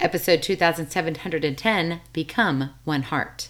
Episode 2710, Become One Heart.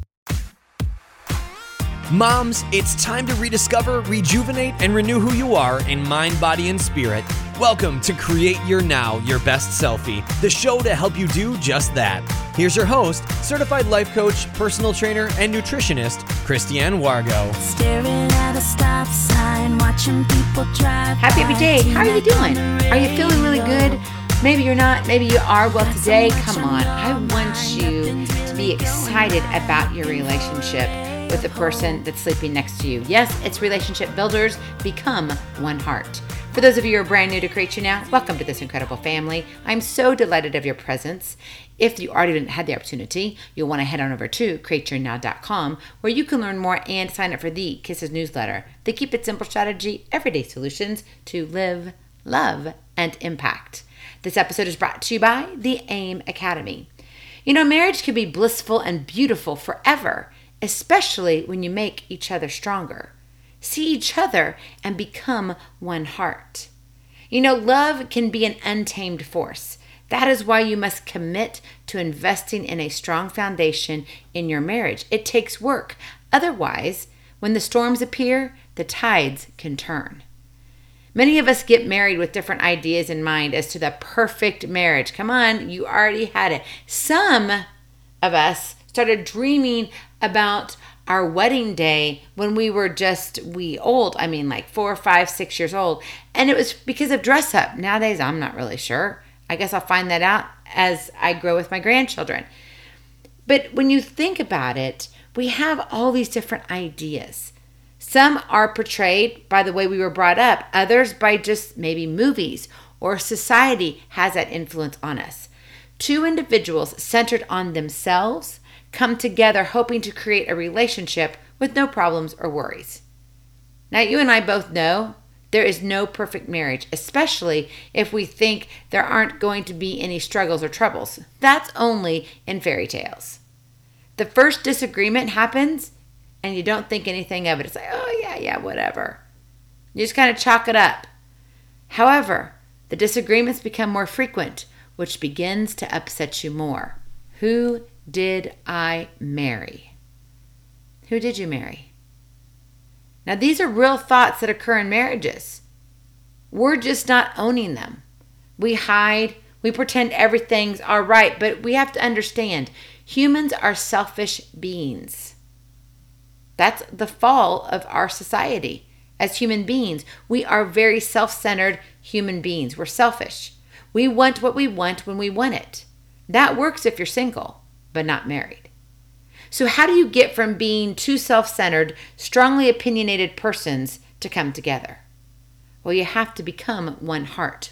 Moms, it's time to rediscover, rejuvenate, and renew who you are in mind, body, and spirit. Welcome to Create Your Now, Your Best Selfie, the show to help you do just that. Here's your host, certified life coach, personal trainer, and nutritionist, Christiane Wargo. Staring at a stop sign, watching people drive. Happy day. How are you doing? Are you feeling really good? Maybe you're not. Maybe you are. Well, today, come on. I want you to be excited about your relationship with the person that's sleeping next to you. Yes, it's Relationship Builders. Become One Heart. For those of you who are brand new to Create Your Now, welcome to this incredible family. I'm so delighted of your presence. If you already had the opportunity, you'll want to head on over to createyournow.com, where you can learn more and sign up for the Kisses newsletter. They keep it simple strategy, everyday solutions to live, love, and impact. This episode is brought to you by the AIM Academy. You know, marriage can be blissful and beautiful forever, especially when you make each other stronger. See each other and become one heart. You know, love can be an untamed force. That is why you must commit to investing in a strong foundation in your marriage. It takes work. Otherwise, when the storms appear, the tides can turn. Many of us get married with different ideas in mind as to the perfect marriage. Come on, you already had it. Some of us started dreaming about our wedding day when we were old. I mean, like 4, 5, 6 years old. And it was because of dress up. Nowadays, I'm not really sure. I guess I'll find that out as I grow with my grandchildren. But when you think about it, we have all these different ideas. Some are portrayed by the way we were brought up, others by just maybe movies or society has that influence on us. Two individuals centered on themselves come together hoping to create a relationship with no problems or worries. Now, you and I both know there is no perfect marriage, especially if we think there aren't going to be any struggles or troubles. That's only in fairy tales. The first disagreement happens and you don't think anything of it. It's like, oh yeah, whatever. You just kind of chalk it up. However, the disagreements become more frequent, which begins to upset you more. Who did I marry? Who did you marry? Now, these are real thoughts that occur in marriages. We're just not owning them. We hide, we pretend everything's all right, but we have to understand humans are selfish beings. That's the fall of our society. As human beings, we are very self-centered human beings. We're selfish. We want what we want when we want it. That works if you're single, but not married. So how do you get from being two self-centered, strongly opinionated persons to come together? Well, you have to become one heart.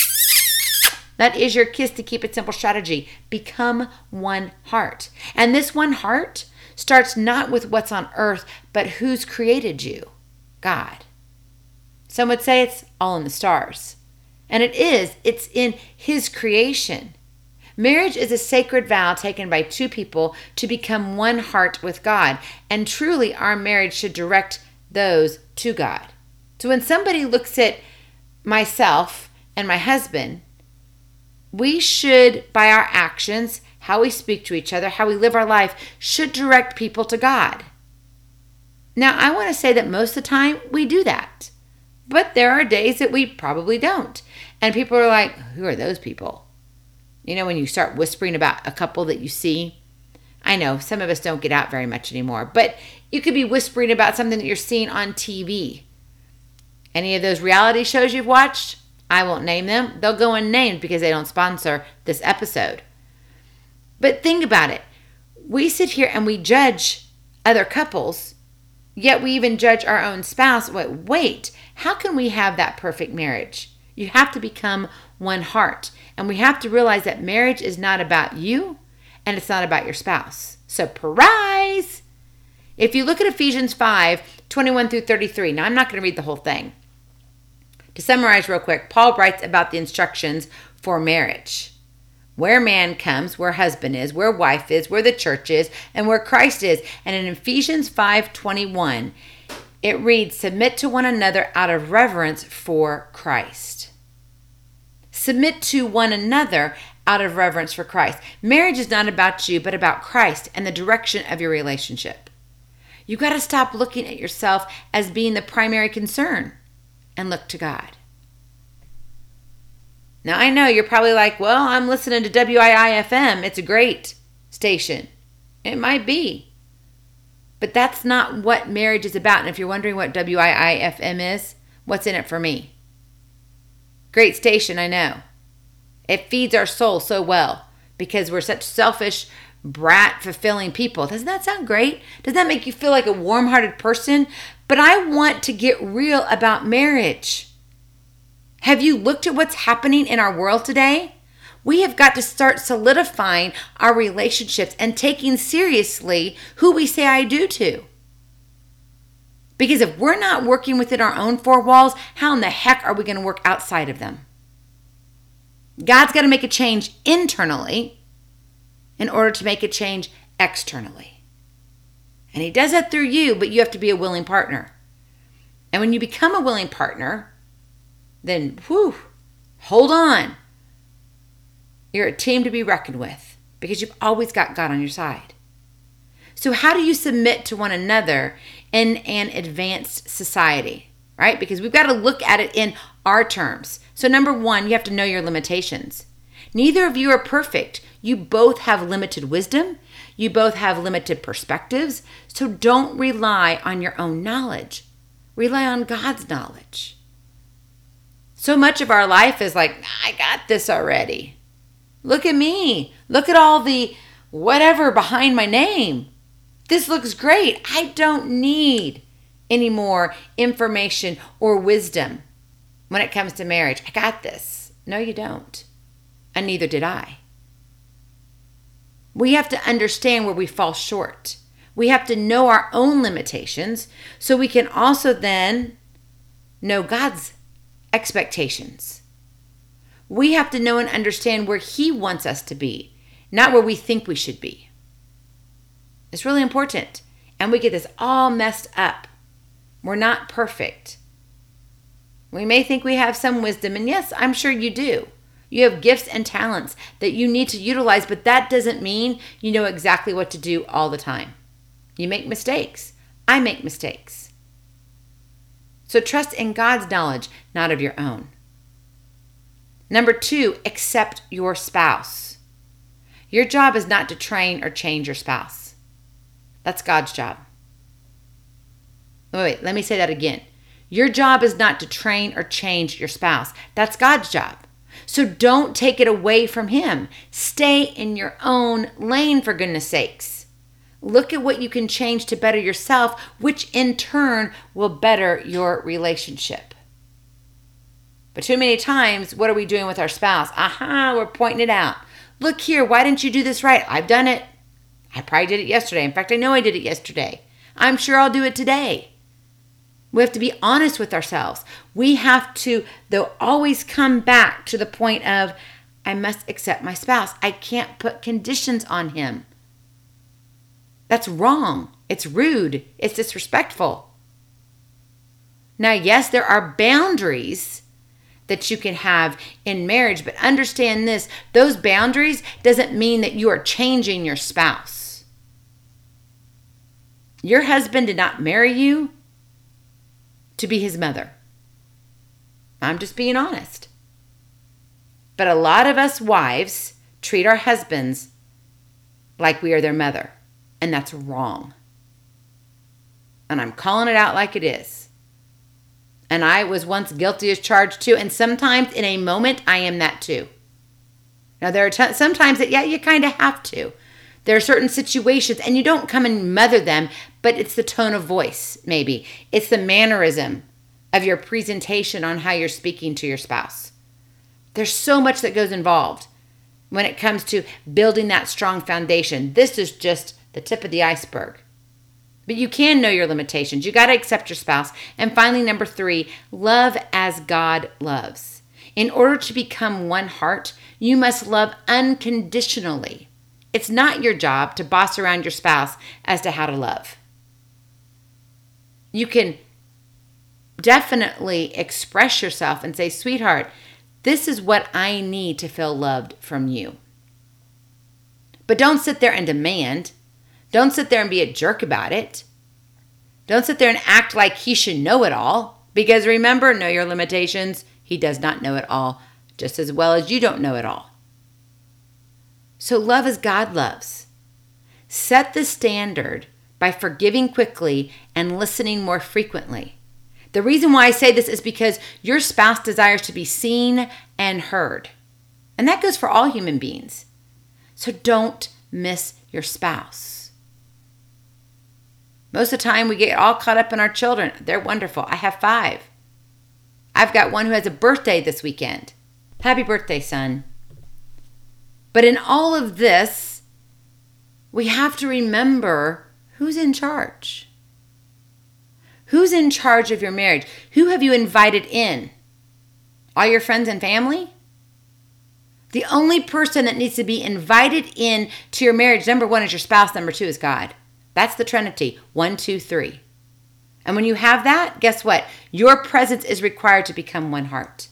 That is your kiss to keep it simple strategy. Become one heart. And this one heart starts not with what's on earth, but who's created you? God. Some would say it's all in the stars. And it is. It's in His creation. Marriage is a sacred vow taken by two people to become one heart with God. And truly, our marriage should direct those to God. So when somebody looks at myself and my husband, we should, by our actions, how we speak to each other, how we live our life, should direct people to God. Now, I want to say that most of the time we do that. But there are days that we probably don't. And people are like, who are those people? You know, when you start whispering about a couple that you see, I know some of us don't get out very much anymore, but you could be whispering about something that you're seeing on TV. Any of those reality shows you've watched? I won't name them. They'll go unnamed because they don't sponsor this episode. But think about it. We sit here and we judge other couples, yet we even judge our own spouse. Wait, how can we have that perfect marriage? You have to become one heart. And we have to realize that marriage is not about you and it's not about your spouse. Surprise! If you look at Ephesians 5:21 through 33, now I'm not going to read the whole thing. To summarize real quick, Paul writes about the instructions for marriage. Where man comes, where husband is, where wife is, where the church is, and where Christ is. And in Ephesians 5:21, it reads, submit to one another out of reverence for Christ. Submit to one another out of reverence for Christ. Marriage is not about you, but about Christ and the direction of your relationship. You got to stop looking at yourself as being the primary concern and look to God. Now, I know you're probably like, well, I'm listening to WIIFM. It's a great station. It might be. But that's not what marriage is about. And if you're wondering what WIIFM is, what's in it for me? Great station, I know. It feeds our soul so well because we're such selfish, brat-fulfilling people. Doesn't that sound great? Doesn't that make you feel like a warm-hearted person? But I want to get real about marriage. Have you looked at what's happening in our world today? We have got to start solidifying our relationships and taking seriously who we say I do to. Because if we're not working within our own four walls, how in the heck are we going to work outside of them? God's got to make a change internally in order to make a change externally. And he does that through you, but you have to be a willing partner. And when you become a willing partner, then, hold on. You're a team to be reckoned with because you've always got God on your side. So how do you submit to one another in an advanced society, right? Because we've got to look at it in our terms. So number one, you have to know your limitations. Neither of you are perfect. You both have limited wisdom. You both have limited perspectives. So don't rely on your own knowledge. Rely on God's knowledge. So much of our life is like, I got this already. Look at me. Look at all the whatever behind my name. This looks great. I don't need any more information or wisdom when it comes to marriage. I got this. No, you don't. And neither did I. We have to understand where we fall short. We have to know our own limitations so we can also then know God's expectations. We have to know and understand where he wants us to be, not where we think we should be. It's really important. And we get this all messed up. We're not perfect. We may think we have some wisdom, and yes, I'm sure you do. You have gifts and talents that you need to utilize, but that doesn't mean you know exactly what to do all the time. You make mistakes. I make mistakes. So trust in God's knowledge, not of your own. Number 2, accept your spouse. Your job is not to train or change your spouse. That's God's job. Wait, let me say that again. Your job is not to train or change your spouse. That's God's job. So don't take it away from him. Stay in your own lane, for goodness sakes. Look at what you can change to better yourself, which in turn will better your relationship. But too many times, what are we doing with our spouse? We're pointing it out. Look here, why didn't you do this right? I've done it. I probably did it yesterday. In fact, I know I did it yesterday. I'm sure I'll do it today. We have to be honest with ourselves. We have to, though, always come back to the point of, I must accept my spouse. I can't put conditions on him. That's wrong. It's rude. It's disrespectful. Now, yes, there are boundaries that you can have in marriage, but understand this, those boundaries doesn't mean that you are changing your spouse. Your husband did not marry you to be his mother. I'm just being honest. But a lot of us wives treat our husbands like we are their mother, and that's wrong. And I'm calling it out like it is. And I was once guilty as charged too, and sometimes in a moment I am that too. Now there are sometimes that, you kind of have to. There are certain situations, and you don't come and mother them, but it's the tone of voice, maybe. It's the mannerism of your presentation on how you're speaking to your spouse. There's so much that goes involved when it comes to building that strong foundation. This is just the tip of the iceberg. But you can know your limitations. You got to accept your spouse. And finally, number 3, love as God loves. In order to become one heart, you must love unconditionally. It's not your job to boss around your spouse as to how to love. You can definitely express yourself and say, sweetheart, This is what I need to feel loved from you. But don't sit there and demand. Don't sit there and be a jerk about it. Don't sit there and act like he should know it all. Because remember, know your limitations. He does not know it all, just as well as you don't know it all. So love as God loves. Set the standard by forgiving quickly and listening more frequently. The reason why I say this is because your spouse desires to be seen and heard. And that goes for all human beings. So don't miss your spouse. Most of the time we get all caught up in our children. They're wonderful. I have 5. I've got one who has a birthday this weekend. Happy birthday, son. But in all of this, we have to remember who's in charge. Who's in charge of your marriage? Who have you invited in? All your friends and family? The only person that needs to be invited in to your marriage, number 1 is your spouse, number 2 is God. That's the Trinity, 1, 2, 3. And when you have that, guess what? Your presence is required to become one heart.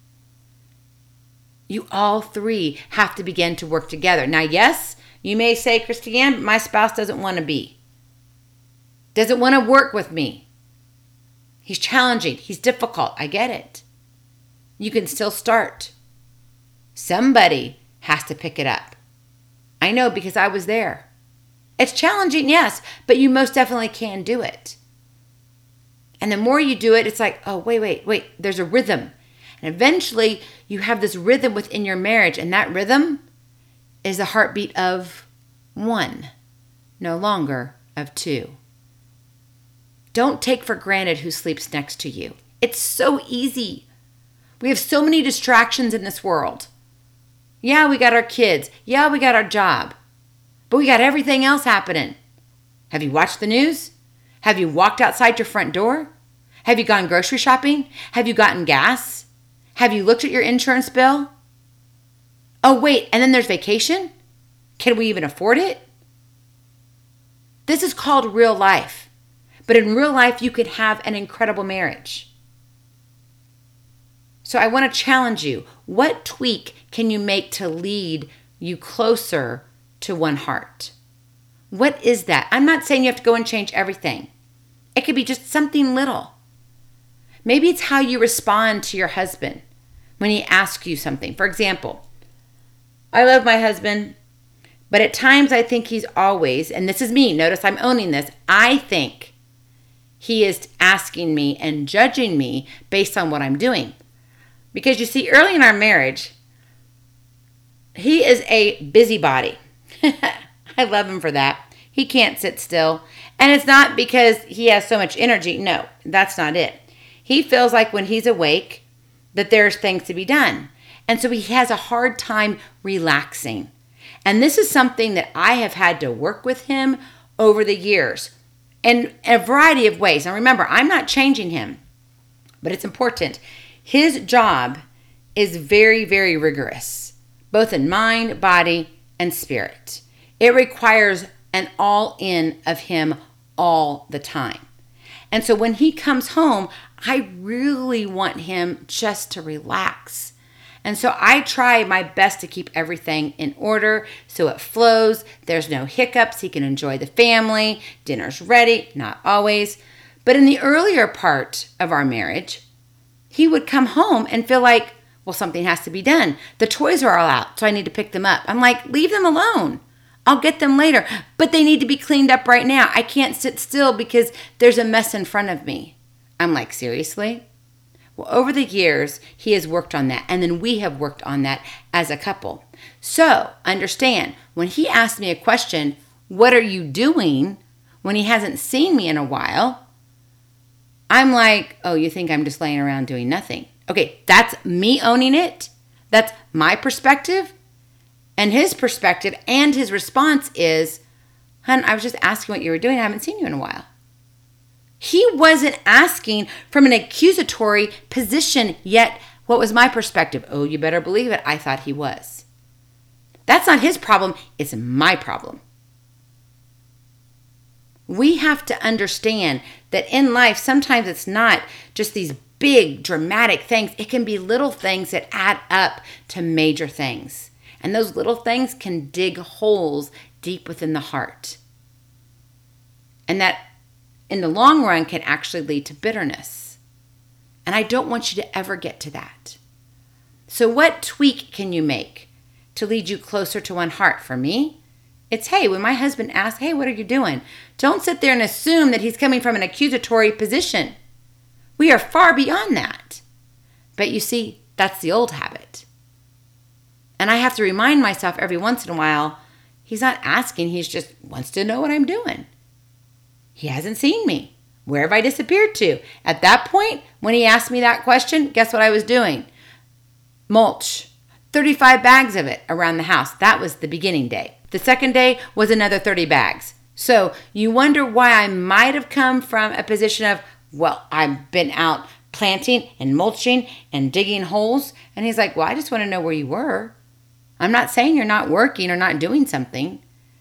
You all 3 have to begin to work together. Now, yes, you may say, Christiane, my spouse doesn't want to be. Doesn't want to work with me. He's challenging. He's difficult. I get it. You can still start. Somebody has to pick it up. I know because I was there. It's challenging, yes, but you most definitely can do it. And the more you do it, it's like, oh, wait, there's a rhythm. And eventually you have this rhythm within your marriage, and that rhythm is the heartbeat of 1, no longer of 2. Don't take for granted who sleeps next to you. It's so easy. We have so many distractions in this world. Yeah, we got our kids. Yeah, we got our job. But we got everything else happening. Have you watched the news? Have you walked outside your front door? Have you gone grocery shopping? Have you gotten gas? Have you looked at your insurance bill? Oh, wait, and then there's vacation? Can we even afford it? This is called real life. But in real life, you could have an incredible marriage. So I want to challenge you. What tweak can you make to lead you closer to one heart? What is that? I'm not saying you have to go and change everything. It could be just something little. Maybe it's how you respond to your husband when he asks you something. For example, I love my husband, but at times I think he's always, and this is me, notice I'm owning this, I think he is asking me and judging me based on what I'm doing. Because you see, early in our marriage, he is a busybody. I love him for that. He can't sit still. And it's not because he has so much energy. No, that's not it. He feels like when he's awake that there's things to be done. And so he has a hard time relaxing. And this is something that I have had to work with him over the years in a variety of ways. Now remember, I'm not changing him, but it's important. His job is very, very rigorous, both in mind, body, and spirit. It requires an all-in of him all the time. And so when he comes home, I really want him just to relax. And so I try my best to keep everything in order so it flows. There's no hiccups. He can enjoy the family. Dinner's ready. Not always. But in the earlier part of our marriage, he would come home and feel like, well, something has to be done. The toys are all out, so I need to pick them up. I'm like, leave them alone. I'll get them later. But they need to be cleaned up right now. I can't sit still because there's a mess in front of me. I'm like, seriously? Well, over the years, he has worked on that. And then we have worked on that as a couple. So understand, when he asks me a question, what are you doing? When he hasn't seen me in a while, I'm like, oh, you think I'm just laying around doing nothing? Okay, that's me owning it. That's my perspective. And his perspective and his response is, hon, I was just asking what you were doing. I haven't seen you in a while. He wasn't asking from an accusatory position, yet what was my perspective? Oh, you better believe it. I thought he was. That's not his problem. It's my problem. We have to understand that in life, sometimes it's not just these big, dramatic things. It can be little things that add up to major things. And those little things can dig holes deep within the heart. And that, in the long run, can actually lead to bitterness. And I don't want you to ever get to that. So what tweak can you make to lead you closer to one heart? For me, it's, hey, when my husband asks, hey, what are you doing? Don't sit there and assume that he's coming from an accusatory position. We are far beyond that. But you see, that's the old habit. And I have to remind myself every once in a while, he's not asking, he just wants to know what I'm doing. He hasn't seen me. Where have I disappeared to? At that point, when he asked me that question, guess what I was doing? Mulch. 35 bags of it around the house. That was the beginning day. The second day was another 30 bags. So you wonder why I might have come from a position of, well, I've been out planting and mulching and digging holes. And he's like, well, I just want to know where you were. I'm not saying you're not working or not doing something.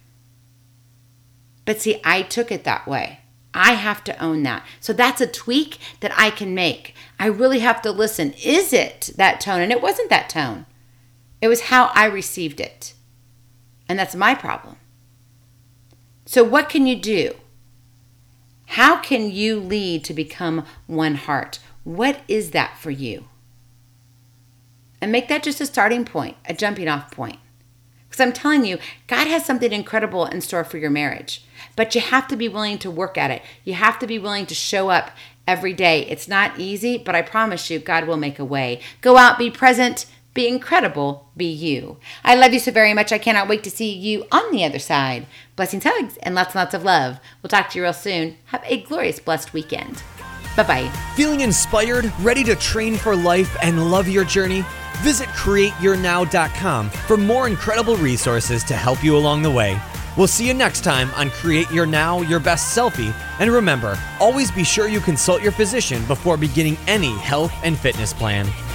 But see, I took it that way. I have to own that. So that's a tweak that I can make. I really have to listen. Is it that tone? And it wasn't that tone. It was how I received it. And that's my problem. So what can you do? How can you lead to become one heart? What is that for you? And make that just a starting point, a jumping off point. Because I'm telling you, God has something incredible in store for your marriage. But you have to be willing to work at it. You have to be willing to show up every day. It's not easy, but I promise you, God will make a way. Go out, be present, be incredible, be you. I love you so very much. I cannot wait to see you on the other side. Blessings, hugs, and lots of love. We'll talk to you real soon. Have a glorious, blessed weekend. Bye-bye. Feeling inspired, ready to train for life, and love your journey? Visit CreateYourNow.com for more incredible resources to help you along the way. We'll see you next time on Create Your Now, Your Best Selfie. And remember, always be sure you consult your physician before beginning any health and fitness plan.